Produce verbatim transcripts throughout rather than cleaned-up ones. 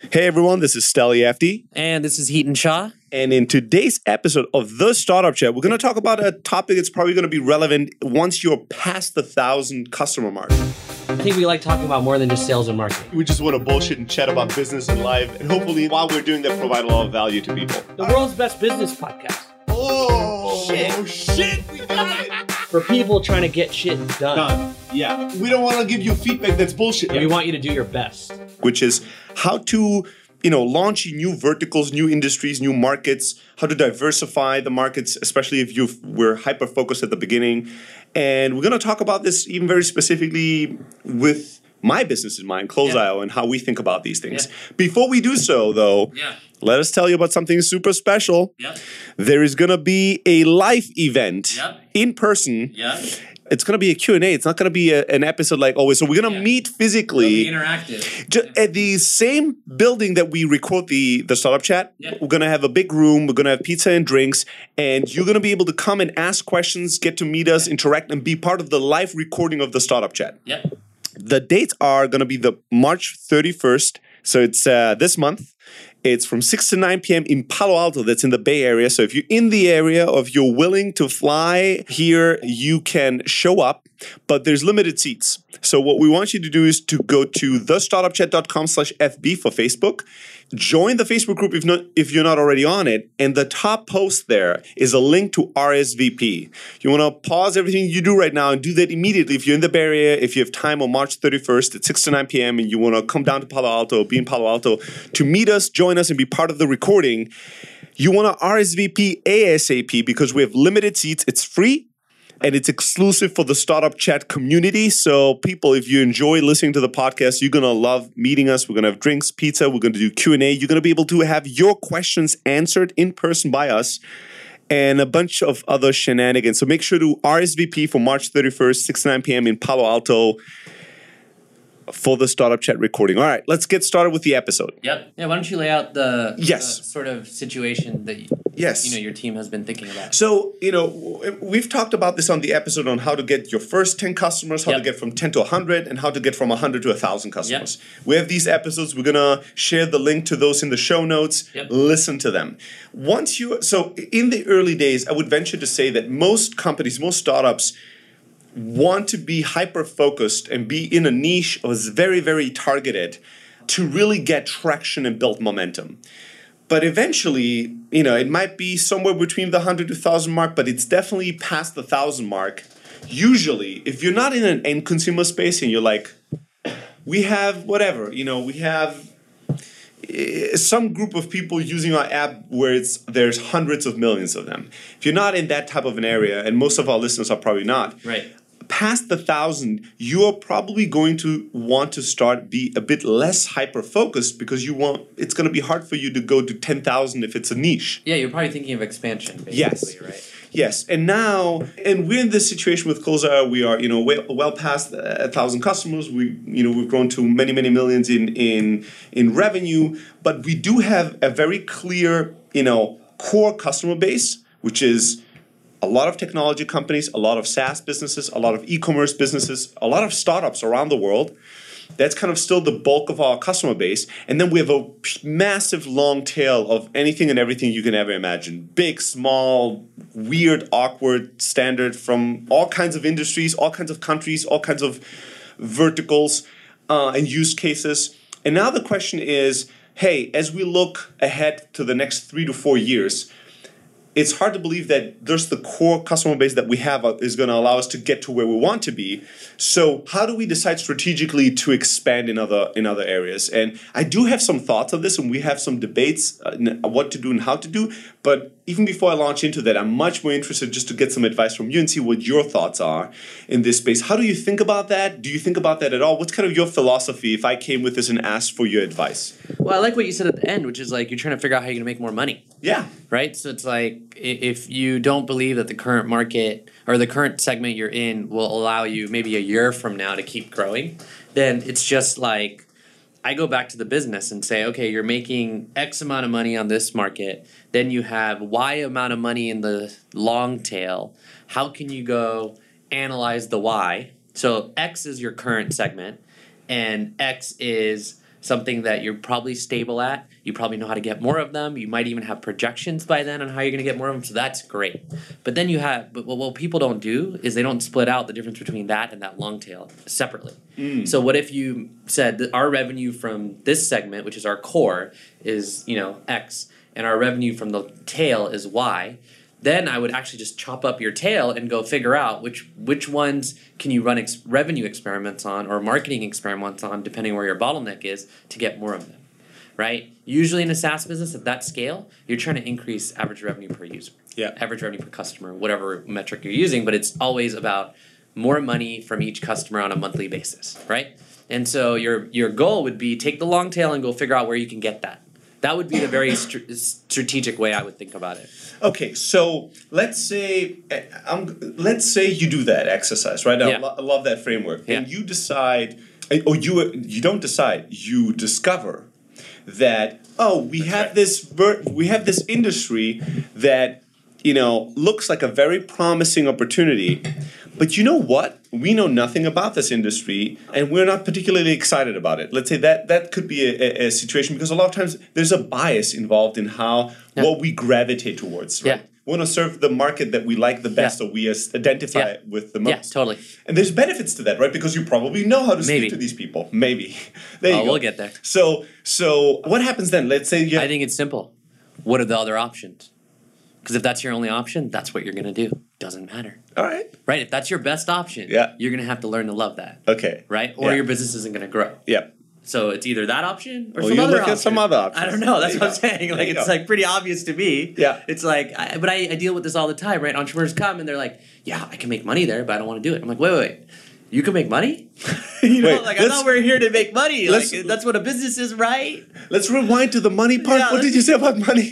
Hey everyone, this is Steli Efti. And this is Heaton Shaw. And in today's episode of The Startup Chat, we're going to talk about a topic that's probably going to be relevant once you're past the thousand customer mark. I think we like talking about more than just sales and marketing. We just want to bullshit and chat about business and life. And hopefully, while we're doing that, provide a lot of value to people. The world's best business podcast. Oh, shit. Oh, shit. We got it. For people trying to get shit done. Done. Yeah. We don't want to give you feedback that's bullshit. Yeah, we want you to do your best. Which is how to, you know, launch new verticals, new industries, new markets, how to diversify the markets, especially if you we're hyper-focused at the beginning. And we're going to talk about this even very specifically with my business in mind, Close I O, yeah. and how we think about these things. Yeah. Before we do so, though, yeah. let us tell you about something super special. Yep. There is going to be a live event yep. in person. Yep. It's going to be a Q and A. It's not going to be a, an episode like always. So we're going to yeah. meet physically. It'll be interactive. Ju- at the same building that we record the, the Startup Chat. Yep. We're going to have a big room. We're going to have pizza and drinks. And you're going to be able to come and ask questions, get to meet us, interact, and be part of the live recording of the Startup Chat. Yep. The dates are going to be the March thirty-first. So it's uh, this month. It's from six to nine p.m. in Palo Alto. That's in the Bay Area. So if you're in the area or if you're willing to fly here, you can show up. But there's limited seats. So what we want you to do is to go to thestartupchat.com slash FB for Facebook. Join the Facebook group if not if you're not already on it. And the top post there is a link to R S V P. You want to pause everything you do right now and do that immediately. If you're in the Bay Area, if you have time on March thirty-first at six to nine p.m. and you want to come down to Palo Alto, be in Palo Alto to meet us, join us, and be part of the recording, you want to R S V P ASAP because we have limited seats. It's free. And it's exclusive for the Startup Chat community. So people, if you enjoy listening to the podcast, you're going to love meeting us. We're going to have drinks, pizza. We're going to do Q and A. You're going to be able to have your questions answered in person by us and a bunch of other shenanigans. So make sure to R S V P for March thirty-first, six to nine p.m. in Palo Alto for the Startup Chat recording. All right, let's get started with the episode. Yep. Yeah, why don't you lay out the, yes. the sort of situation that you, yes. you know your team has been thinking about. So, you know, we've talked about this on the episode on how to get your first ten customers, how yep. to get from ten to one hundred, and how to get from one hundred to one thousand customers. Yep. We have these episodes. We're going to share the link to those in the show notes. Yep. Listen to them. Once you, so in the early days, I would venture to say that most companies, most startups, want to be hyper-focused and be in a niche or is very, very targeted to really get traction and build momentum. But eventually, you know, it might be somewhere between the one hundred to one thousand mark, but it's definitely past the one thousand mark. Usually, if you're not in an end consumer space and you're like, we have whatever, you know, we have some group of people using our app where it's there's hundreds of millions of them. If you're not in that type of an area, and most of our listeners are probably not, right. past the thousand, you're probably going to want to start be a bit less hyper focused because you want it's going to be hard for you to go to ten thousand if it's a niche. Yeah, you're probably thinking of expansion. Basically, yes, right. Yes, and now, and we're in this situation with Close I O. We are, you know, well, well past a thousand customers. We, you know, we've grown to many, many millions in in in revenue. But we do have a very clear, you know, core customer base, which is a lot of technology companies, a lot of SaaS businesses, a lot of e-commerce businesses, a lot of startups around the world. That's kind of still the bulk of our customer base. And then we have a massive long tail of anything and everything you can ever imagine. Big, small, weird, awkward, standard from all kinds of industries, all kinds of countries, all kinds of verticals uh, and use cases. And now the question is, hey, as we look ahead to the next three to four years, it's hard to believe that there's the core customer base that we have is going to allow us to get to where we want to be. So how do we decide strategically to expand in other in other areas? And I do have some thoughts on this, and we have some debates on what to do and how to do. But even before I launch into that, I'm much more interested just to get some advice from you and see what your thoughts are in this space. How do you think about that? Do you think about that at all? What's kind of your philosophy if I came with this and asked for your advice? Well, I like what you said at the end, which is like you're trying to figure out how you're going to make more money. Yeah. Right? So it's like if you don't believe that the current market or the current segment you're in will allow you maybe a year from now to keep growing, then it's just like I go back to the business and say, okay, you're making X amount of money on this market. Then you have Y amount of money in the long tail. How can you go analyze the Y? So X is your current segment, and X is something that you're probably stable at. You probably know how to get more of them. You might even have projections by then on how you're going to get more of them. So that's great. But then you have, but what, what people don't do is they don't split out the difference between that and that long tail separately. Mm. So what if you said that our revenue from this segment, which is our core, is, you know, X, and our revenue from the tail is Y? Then I would actually just chop up your tail and go figure out which which ones can you run ex- revenue experiments on or marketing experiments on, depending where your bottleneck is, to get more of them, right? Usually in a SaaS business at that scale, you're trying to increase average revenue per user, yeah, average revenue per customer, whatever metric you're using, but it's always about more money from each customer on a monthly basis, right? And so your your goal would be take the long tail and go figure out where you can get that. That would be the very st- strategic way I would think about it. Okay, so let's say um, let's say you do that exercise, right? I, yeah. lo- I love that framework, yeah. and you decide, or you you don't decide, you discover that oh, we That's have right. this ver- we have this industry that you know looks like a very promising opportunity. But you know what? We know nothing about this industry, and we're not particularly excited about it. Let's say that that could be a, a, a situation, because a lot of times there's a bias involved in how yeah. what we gravitate towards. Right? Yeah. We want to serve the market that we like the best, yeah. or we as identify yeah. with the most. Yeah, totally. And there's benefits to that, right? Because you probably know how to Maybe. speak to these people. Maybe. There you oh, go. We'll get there. So, so what happens then? Let's say you. I think it's simple. What are the other options? Because if that's your only option, that's what you're going to do. Doesn't matter. All right. Right? If that's your best option, yeah. you're going to have to learn to love that. Okay. Right? Or yeah. your business isn't going to grow. Yep. So it's either that option or well, some you other look option. at some other options. I don't know. That's there what I'm saying. Like it's go. like pretty obvious to me. Yeah. It's like, I, but I, I deal with this all the time, right? Entrepreneurs come and they're like, "Yeah, I can make money there, but I don't want to do it." I'm like, "Wait, wait, wait. You can make money? you know, Wait, like I thought we're here to make money. Like that's what a business is, right?" Let's rewind to the money part. Yeah, what did you say about money?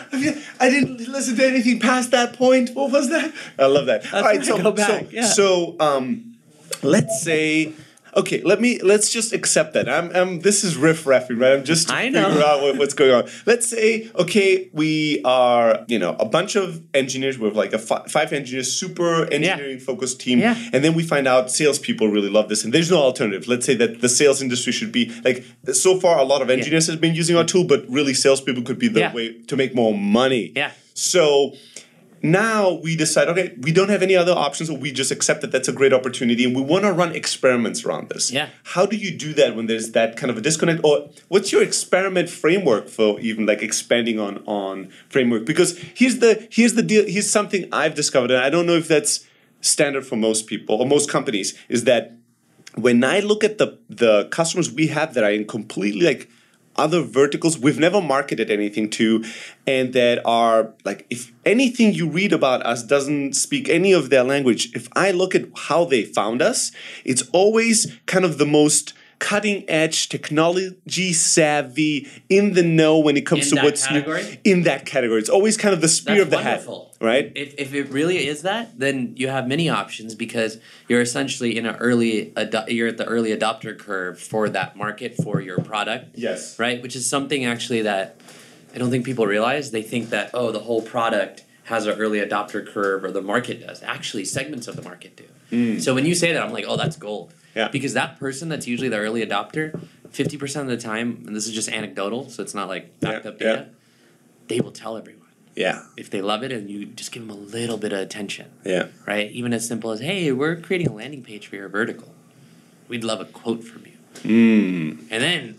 I didn't listen to anything past that point. What was that? I love that. That's All right, so go back. so, Yeah. so um, let's say. Okay, let me let's just accept that. I'm, I'm this is riff raffing, right? I'm just to I know. figure out what, what's going on. Let's say, okay, we are, you know, a bunch of engineers. We're like a fi- five engineers, super engineering focused team, Yeah. and then we find out salespeople really love this, and there's no alternative. Let's say that the sales industry should be like so far. A lot of engineers yeah. have been using our tool, but really, salespeople could be the Yeah. way to make more money. Yeah. So. Now we decide, okay, we don't have any other options, so we just accept that that's a great opportunity, and we want to run experiments around this. Yeah. How do you do that when there's that kind of a disconnect? Or what's your experiment framework for even like expanding on on framework? Because here's the here's the deal. Here's something I've discovered, and I don't know if that's standard for most people or most companies, is that when I look at the the customers we have that are in completely like other verticals we've never marketed anything to, and that are like, if anything you read about us doesn't speak any of their language, if I look at how they found us, it's always kind of the most cutting edge, technology savvy, in the know when it comes in to what's category? new. In that category. It's always kind of the spear That's of the wonderful. hat. Right? If, if it really is that, then you have many options, because you're essentially in an early ado- you're at the early adopter curve for that market for your product. Yes. Right? Which is something actually that I don't think people realize. They think that, oh, the whole product has an early adopter curve, or the market does. Actually, segments of the market do. Mm. So when you say that, I'm like, oh, that's gold. Yeah. Because that person that's usually the early adopter, fifty percent of the time, and this is just anecdotal, so it's not like backed yeah, up data, yeah. they will tell everyone. Yeah. If they love it, and you just give them a little bit of attention. Yeah. Right? Even as simple as, hey, we're creating a landing page for your vertical. We'd love a quote from you. Mm. And then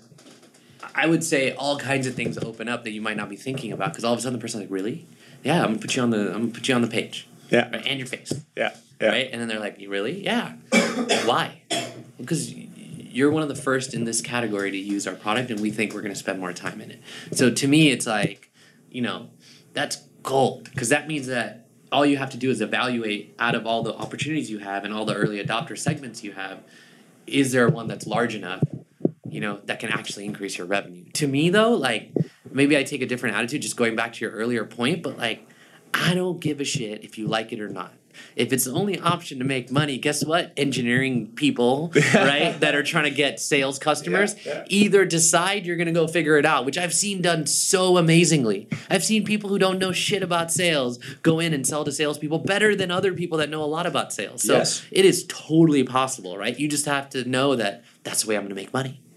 I would say all kinds of things open up that you might not be thinking about, because all of a sudden the person's like, really? Yeah, I'm gonna put you on the I'm gonna put you on the page. Yeah. Right? And your face. Yeah. Yeah. Right? And then they're like, really? Yeah. Why? Because you're one of the first in this category to use our product, and we think we're going to spend more time in it. So to me, it's like, you know, that's gold, because that means that all you have to do is evaluate out of all the opportunities you have and all the early adopter segments you have, is there one that's large enough, you know, that can actually increase your revenue? To me, though, like, maybe I take a different attitude, just going back to your earlier point, but like, I don't give a shit if you like it or not. If it's the only option to make money, guess what? Engineering people, right, that are trying to get sales customers, yeah, yeah. either decide you're going to go figure it out, which I've seen done so amazingly. I've seen people who don't know shit about sales go in and sell to salespeople better than other people that know a lot about sales. So yes. it is totally possible, right? You just have to know that that's the way I'm going to make money.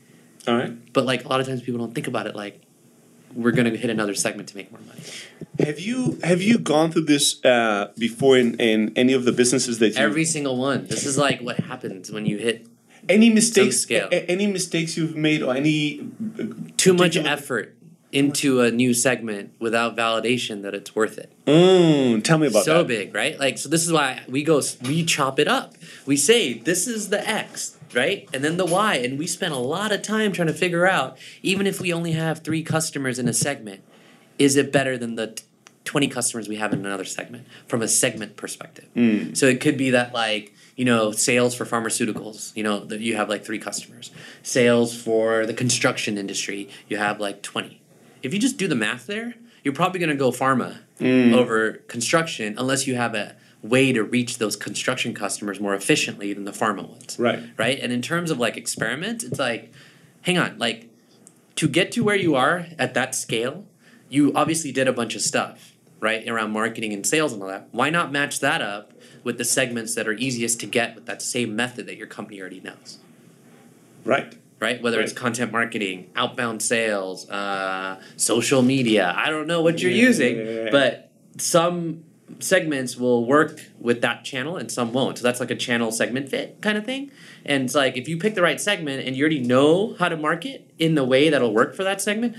All right. But like a lot of times people don't think about it like we're gonna hit another segment to make more money. Have you have you gone through this uh, before in, in any of the businesses that you Every single one. This is like what happens when you hit any mistakes scale. a- any mistakes you've made or any too much particular- effort into a new segment without validation that it's worth it. Mm, tell me about So that. big, right? Like, so this is why we go, we chop it up. We say, this is the X, right? And then the Y. And we spend a lot of time trying to figure out, even if we only have three customers in a segment, is it better than the t- twenty customers we have in another segment from a segment perspective? Mm. So it could be that, like, you know, sales for pharmaceuticals, you know, that you have like three customers. Sales for the construction industry, you have like twenty. If you just do the math there, you're probably going to go pharma Mm. over construction unless you have a way to reach those construction customers more efficiently than the pharma ones. Right. Right? And in terms of like experiment, it's like, hang on, like to get to where you are at that scale, you obviously did a bunch of stuff, right? Around marketing and sales and all that. Why not match that up with the segments that are easiest to get with that same method that your company already knows? Right. Right? Whether Right. it's content marketing, outbound sales, uh, social media. I don't know what you're Yeah, using, yeah, yeah, yeah. but some segments will work with that channel and some won't. So that's like a channel segment fit kind of thing. And it's like if you pick the right segment and you already know how to market in the way that'll work for that segment,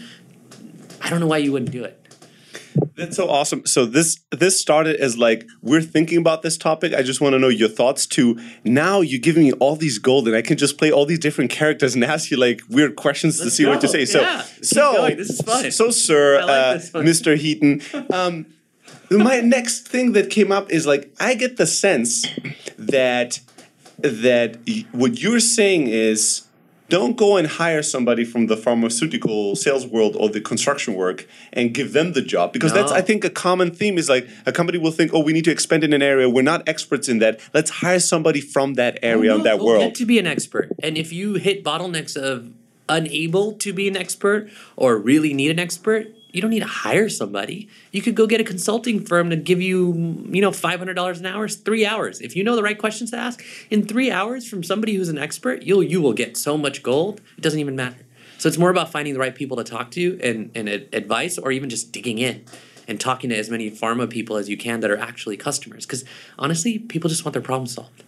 I don't know why you wouldn't do it. That's so awesome. So this this started as like we're thinking about this topic. I just want to know your thoughts to now you're giving me all these gold and I can just play all these different characters and ask you like weird questions to Let's see what go. you say. So Yeah. Keep so going. This is fun. So sir, I like uh, this one. Mister Heaton, um, my next thing that came up is like I get the sense that that y- what you're saying is don't go and hire somebody from the pharmaceutical sales world or the construction work and give them the job because that's No. I think a common theme is like a company will think, oh, we need to expand in an area, we're not experts in that, let's hire somebody from that area Oh, and no, that go world. Get to be an expert. And if you hit bottlenecks of unable to be an expert or really need an expert, you don't need to hire somebody. You could go get a consulting firm to give you, you know, five hundred dollars an hour, three hours. If you know the right questions to ask, in three hours from somebody who's an expert, you'll you will get so much gold. It doesn't even matter. So it's more about finding the right people to talk to and, and ad- advice or even just digging in and talking to as many pharma people as you can that are actually customers. Because honestly, people just want their problem solved.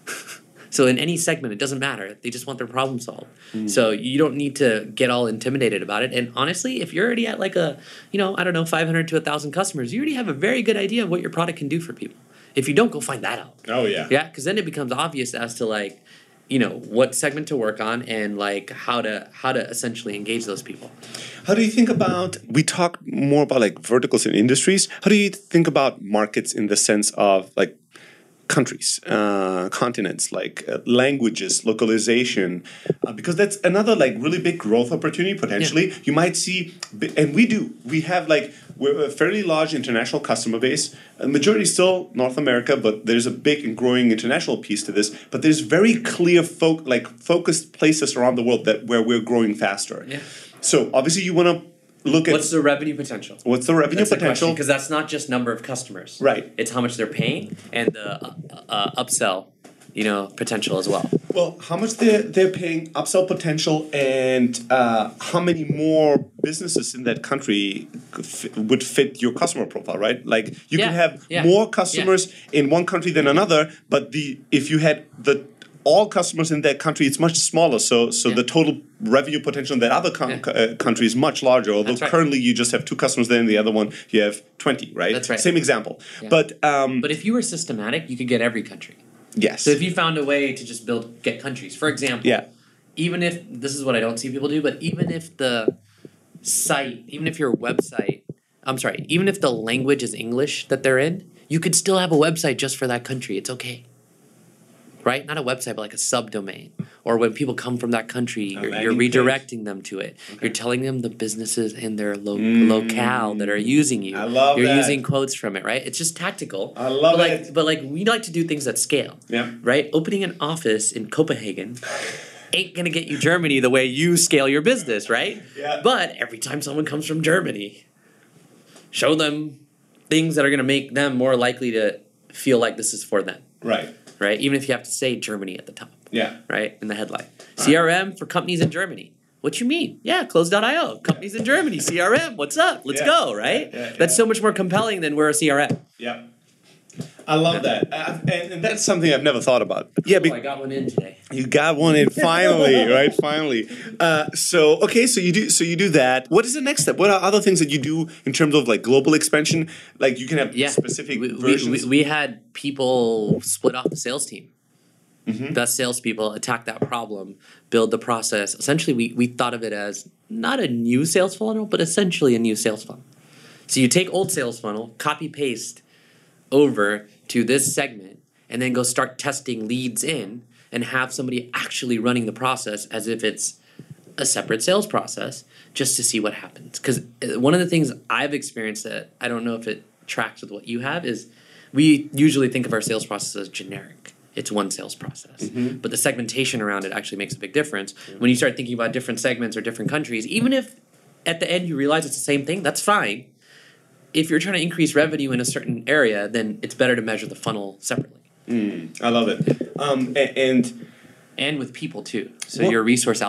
So in any segment, it doesn't matter. They just want their problem solved. So you don't need to get all intimidated about it. And honestly, if you're already at like a, you know, I don't know, five hundred to one thousand customers, you already have a very good idea of what your product can do for people. If you don't, go find that out. Oh yeah. Yeah, because then it becomes obvious as to like, you know, what segment to work on and like how to how to essentially engage those people. How do you think about, we talk more about like verticals and industries. How do you think about markets in the sense of like countries, uh, continents, like uh, languages, localization, uh, because that's another like really big growth opportunity potentially. You might see, bi- and we do, we have like, we're a fairly large international customer base. A majority is still North America, but there's a big and growing international piece to this. But there's very clear, fo- like focused places around the world that where we're growing faster. Yeah. So obviously you want to look at What's the revenue potential? what's the revenue potential. Because that's not just number of customers. Right. It's how much they're paying and the uh, uh, upsell, you know, potential as well. Well, how much they're, they're paying, upsell potential, and uh, how many more businesses in that country could fi- would fit your customer profile, right? Like you Yeah, can have yeah, more customers in one country than another, but the if you had the all customers in that country, it's much smaller. So so Yeah. the total revenue potential in that other com- Yeah. uh, country is much larger. Although That's right. currently you just have two customers there, and the other one you have twenty, right? That's right. Same example. Yeah. But um, But if you were systematic, you could get every country. yes. So if you found a way to just build get countries, for example, Yeah. even if this is what I don't see people do, but even if the site, even if your website, I'm sorry, even if the language is English that they're in, you could still have a website just for that country. It's okay. Right? Not a website, but like a subdomain. Or when people come from that country, you're, you're landing page. redirecting them to it. You're telling them the businesses in their lo- locale that are using you. I love You're that. using quotes from it, right? It's just tactical. I love but like, it. But like we like to do things at scale. Yeah. Right? Opening an office in Copenhagen ain't gonna get you Germany the way you scale your business, right? Yeah. But every time someone comes from Germany, show them things that are gonna make them more likely to feel like this is for them. Right. Right? Even if you have to say Germany at the top. Yeah. Right? In the headline. C R M for companies in Germany. What you mean? Yeah, close dot io, companies in Germany, C R M, what's up? Let's Yeah. go, right? Yeah, yeah, That's yeah. so much more compelling than we're a C R M. Yeah. I love that. Uh, and, and that's something I've never thought about. Yeah, Oh, be- I got one in today. you got one in finally, right? Finally. Uh, so okay, so you do so you do that. What is the next step? What are other things that you do in terms of like global expansion? Like you can have Yeah, specific we, we, versions. we, we had people split off the sales team. Mm-hmm. Best salespeople attack that problem, build the process. Essentially, we, we thought of it as not a new sales funnel, but essentially a new sales funnel. So you take old sales funnel, copy paste over to this segment, and then go start testing leads in and have somebody actually running the process as if it's a separate sales process just to see what happens. Because one of the things I've experienced that I don't know if it tracks with what you have is we usually think of our sales process as generic. It's one sales process. Mm-hmm. But the segmentation around it actually makes a big difference. When you start thinking about different segments or different countries, even if at the end you realize it's the same thing, that's fine. If you're trying to increase revenue in a certain area, then it's better to measure the funnel separately. Mm, I love it. Um, a- and And with people too. So Well- your resource